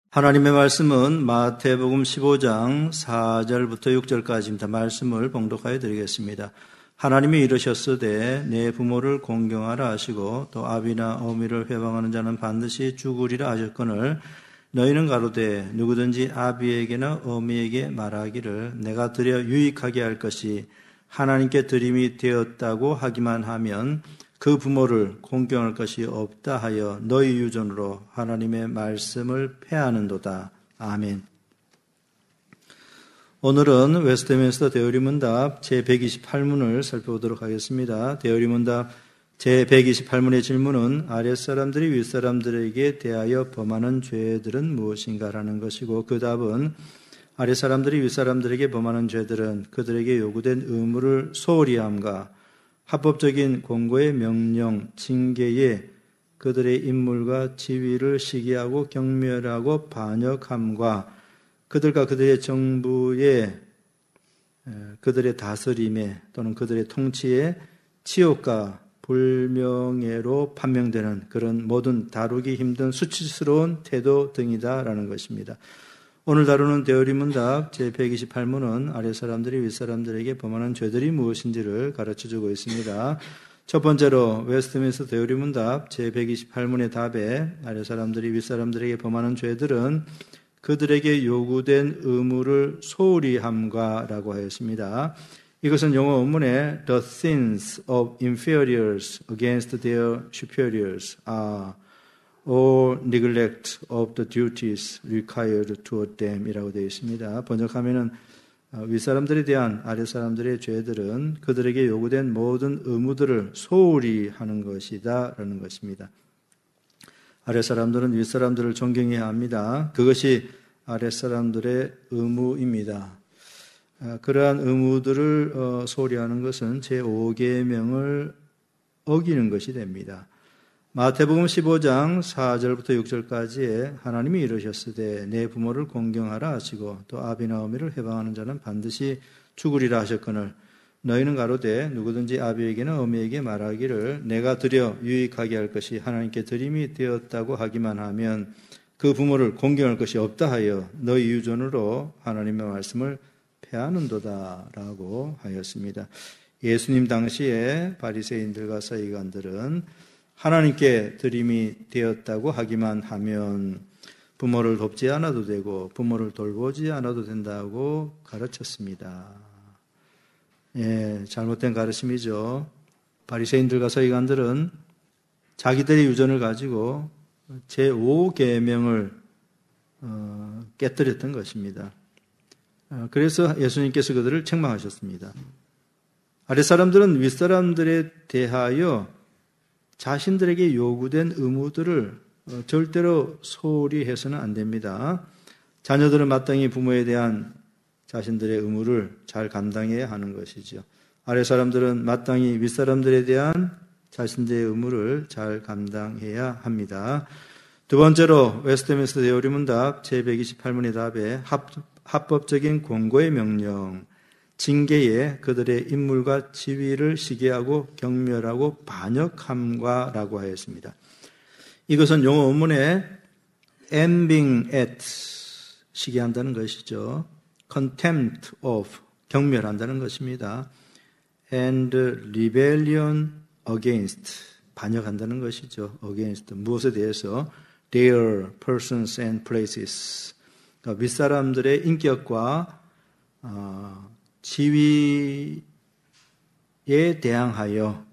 하나님의 말씀은 마태복음 15장 4절부터 6절까지입니다. 말씀을 봉독하여 드리겠습니다. 하나님이 이르셨으되 내 부모를 공경하라 하시고 또 아비나 어미를 회방하는 자는 반드시 죽으리라 하셨거늘 너희는 가로되 누구든지 아비에게나 어미에게 말하기를 내가 드려 유익하게 할 것이 하나님께 드림이 되었다고 하기만 하면 그 부모를 공경할 것이 없다 하여 너희 유전으로 하나님의 말씀을 폐하는도다. 아멘. 오늘은 웨스트민스터 대의문답 제128문을 살펴보도록 하겠습니다. 대의문답 제128문의 질문은 아랫사람들이 윗사람들에게 대하여 범하는 죄들은 무엇인가라는 것이고 그 답은 아랫사람들이 윗사람들에게 범하는 죄들은 그들에게 요구된 의무를 소홀히 함과 합법적인 권고의 명령, 징계에 그들의 인물과 지위를 시기하고 경멸하고 반역함과 그들과 그들의 정부에 그들의 다스림에 또는 그들의 통치에 치욕과 불명예로 판명되는 그런 모든 다루기 힘든 수치스러운 태도 등이다라는 것입니다. 오늘 다루는 대의문답 제128문은 아랫사람들이 윗사람들에게 범하는 죄들이 무엇인지를 가르쳐주고 있습니다. 첫 번째로 웨스트민스터 대의문답 제128문의 답에 아랫사람들이 윗사람들에게 범하는 죄들은 그들에게 요구된 의무를 소홀히 함과라고 하였습니다. 이것은 영어 원문에 The sins of inferiors against their superiors are or neglect of the duties required toward them 이라고 되어 있습니다. 번역하면은 윗사람들에 대한 아랫사람들의 죄들은 그들에게 요구된 모든 의무들을 소홀히 하는 것이다 라는 것입니다. 아랫사람들은 윗사람들을 존경해야 합니다. 그것이 아랫사람들의 의무입니다. 그러한 의무들을 소홀히 하는 것은 제5계명을 어기는 것이 됩니다. 마태복음 15장 4절부터 6절까지에 하나님이 이르셨으되 내 부모를 공경하라 하시고 또 아비나 어미를 회방하는 자는 반드시 죽으리라 하셨거늘 너희는 가로되 누구든지 아비에게나 어미에게 말하기를 내가 드려 유익하게 할 것이 하나님께 드림이 되었다고 하기만 하면 그 부모를 공경할 것이 없다 하여 너희 유전으로 하나님의 말씀을 폐하는도다 라고 하였습니다. 예수님 당시에 바리새인들과 서기관들은 하나님께 드림이 되었다고 하기만 하면 부모를 돕지 않아도 되고 부모를 돌보지 않아도 된다고 가르쳤습니다. 잘못된 가르침이죠. 바리새인들과 서기관들은 자기들의 유전을 가지고 제5계명을 깨뜨렸던 것입니다. 그래서 예수님께서 그들을 책망하셨습니다. 아랫사람들은 윗사람들에 대하여 자신들에게 요구된 의무들을 절대로 소홀히 해서는 안 됩니다. 자녀들은 마땅히 부모에 대한 자신들의 의무를 잘 감당해야 하는 것이죠. 아랫사람들은 마땅히 윗사람들에 대한 자신들의 의무를 잘 감당해야 합니다. 두 번째로 웨스트민스터 대의문답 제128문의 답에 합법적인 권고의 명령, 징계에 그들의 인물과 지위를 시기하고 경멸하고 반역함과라고 하였습니다. 이것은 영어 원문에 envying at 시기한다는 것이죠. contempt of 경멸한다는 것입니다. and rebellion against 반역한다는 것이죠. against 무엇에 대해서 their persons and places 그러니까 윗사람들의 인격과 지위에 대항하여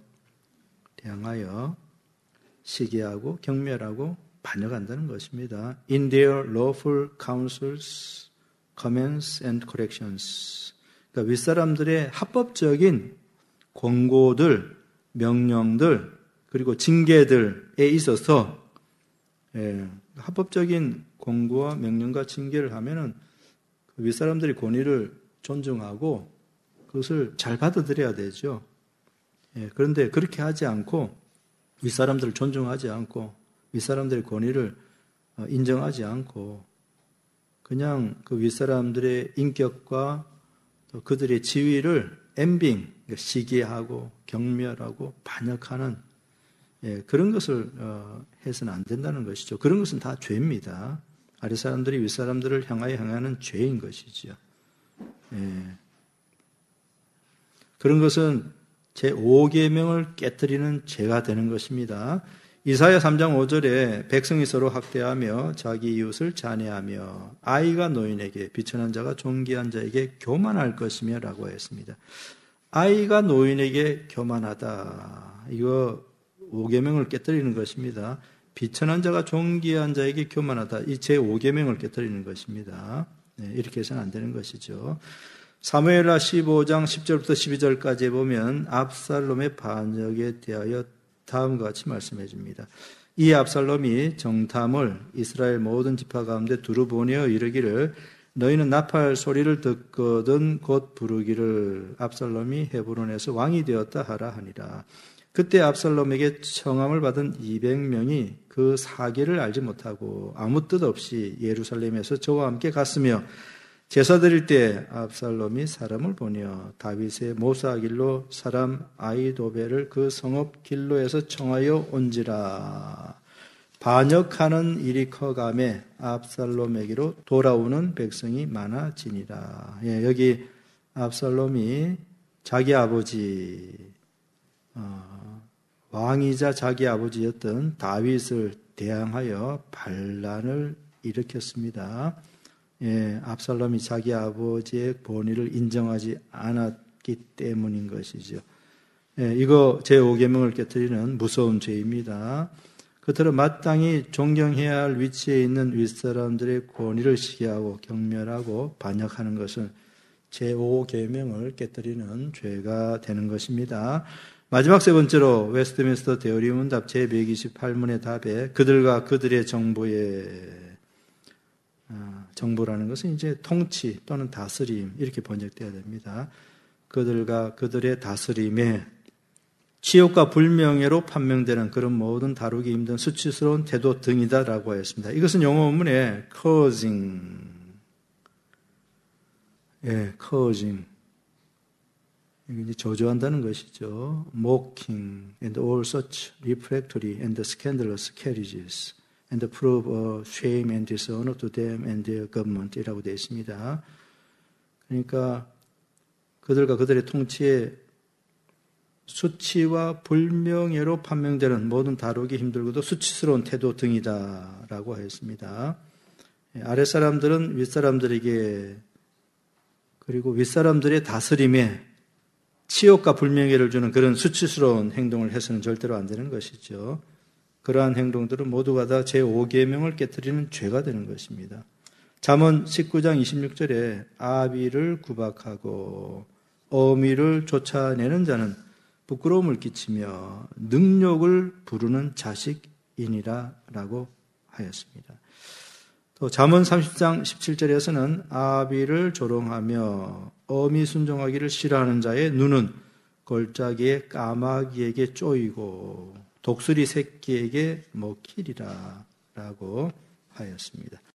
시기하고 경멸하고 반역한다는 것입니다. In their lawful counsels, comments and corrections. 그러니까 윗사람들의 합법적인 권고들, 명령들, 그리고 징계들에 있어서 합법적인 권고와 명령과 징계를 하면은 윗사람들의 권위를 존중하고 그것을 잘 받아들여야 되죠. 그런데 그렇게 하지 않고 윗사람들을 존중하지 않고 윗사람들의 권위를 인정하지 않고 그냥 그 윗사람들의 인격과 또 그들의 지위를 엠빙, 시기하고 경멸하고 반역하는 그런 것을 해서는 안 된다는 것이죠. 그런 것은 다 죄입니다. 아랫사람들이 윗사람들을 향하여 행하는 죄인 것이지요. 그런 것은 제5계명을 깨뜨리는 죄가 되는 것입니다. 이사야 3장 5절에 백성이 서로 학대하며 자기 이웃을 잔해하며 아이가 노인에게 비천한 자가 존귀한 자에게 교만할 것이며 라고 했습니다. 아이가 노인에게 교만하다. 이거 5계명을 깨뜨리는 것입니다. 비천한 자가 존귀한 자에게 교만하다. 이 제5계명을 깨뜨리는 것입니다. 이렇게 해서는 안 되는 것이죠. 사무엘하 15장 10절부터 12절까지 보면 압살롬의 반역에 대하여 다음과 같이 말씀해 줍니다. 이 압살롬이 정탐을 이스라엘 모든 지파 가운데 두루 보내어 이르기를 너희는 나팔 소리를 듣거든 곧 부르기를 압살롬이 헤브론에서 왕이 되었다 하라 하니라. 그때 압살롬에게 청함을 받은 200명이 그 사기를 알지 못하고 아무 뜻 없이 예루살렘에서 저와 함께 갔으며 제사 드릴 때 압살롬이 사람을 보내어 다윗의 모사길로 사람 아히도벨을 그 성읍 길로에서 청하여 온지라. 반역하는 일이 커가매 압살롬에게로 돌아오는 백성이 많아지니라. 여기 압살롬이 자기 아버지 왕이자 자기 아버지였던 다윗을 대항하여 반란을 일으켰습니다. 압살롬이 자기 아버지의 본의를 인정하지 않았기 때문인 것이죠. 이거 제5계명을 깨뜨리는 무서운 죄입니다. 그토록 마땅히 존경해야 할 위치에 있는 윗사람들의 권위를 시기하고 경멸하고 반역하는 것은 제5계명을 깨뜨리는 죄가 되는 것입니다. 마지막 세 번째로 웨스트민스터 대어리 문답 제128문의 답에 그들과 그들의 정보라는 것은 이제 통치 또는 다스림 이렇게 번역되어야 됩니다. 그들과 그들의 다스림에 치욕과 불명예로 판명되는 그런 모든 다루기 힘든 수치스러운 태도 등이다라고 했습니다. 이것은 영어 원문에 causing 이제 저주한다는 것이죠. mocking and all such refractory and scandalous carriages and prove of shame and dishonor to them and their government 이라고 되어 있습니다. 그러니까 그들과 그들의 통치에 수치와 불명예로 판명되는 모든 다루기 힘들고도 수치스러운 태도 등이다라고 하였습니다. 아랫사람들은 윗사람들에게 그리고 윗사람들의 다스림에 치욕과 불명예를 주는 그런 수치스러운 행동을 해서는 절대로 안 되는 것이죠. 그러한 행동들은 모두가 다 제5계명을 깨뜨리는 죄가 되는 것입니다. 잠언 19장 26절에 아비를 구박하고 어미를 쫓아내는 자는 부끄러움을 끼치며 능욕을 부르는 자식이니라 라고 하였습니다. 또 잠언 30장 17절에서는 아비를 조롱하며 어미 순종하기를 싫어하는 자의 눈은 골짜기의 까마귀에게 쪼이고 독수리 새끼에게 먹히리라 라고 하였습니다.